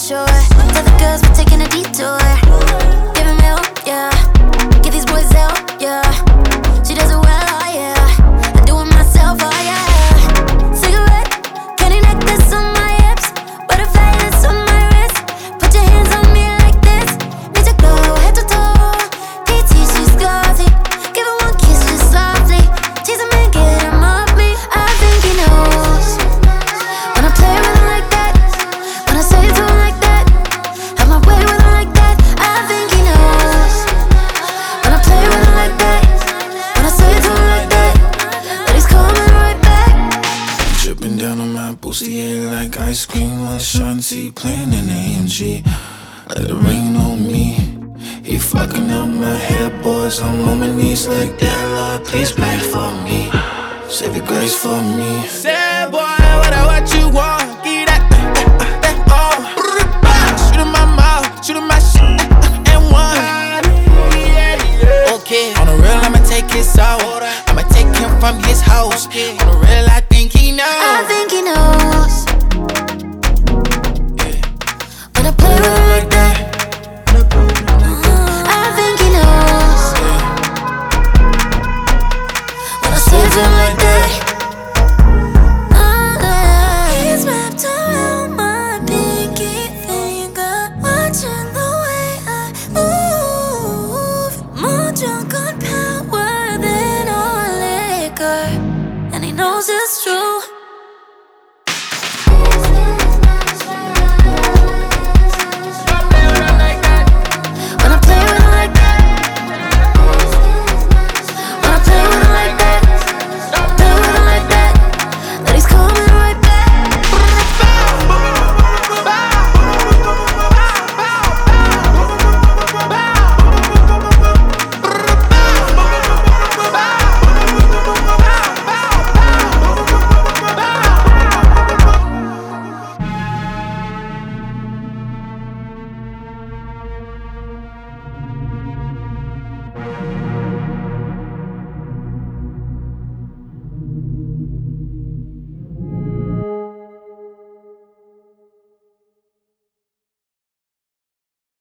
shore. Tell the girls we're taking a detour. Give him help, yeah. Give these boys help, yeah. She does it well, oh yeah. I do it myself, oh yeah. Cigarette, candy necklace on my hips, butterflies on my wrist. Put your hands on me like this. Need to go head to toe. PT, she's glossy. Give her one kiss just softly. Tease him and get him off me. I think he knows when I play with him like that. When I say it to him like that. Have my way with him like that. I think he knows when I play with him like that. When I say it to him like that. But he's coming right back. Dripping down on my bustier like ice cream. Like Shanti playing in AMG. Let it rain on me. He fucking up my head, boys. I'm on my knees like that. Lord, please pray for me. Save your grace for me. Say, boy, what you want?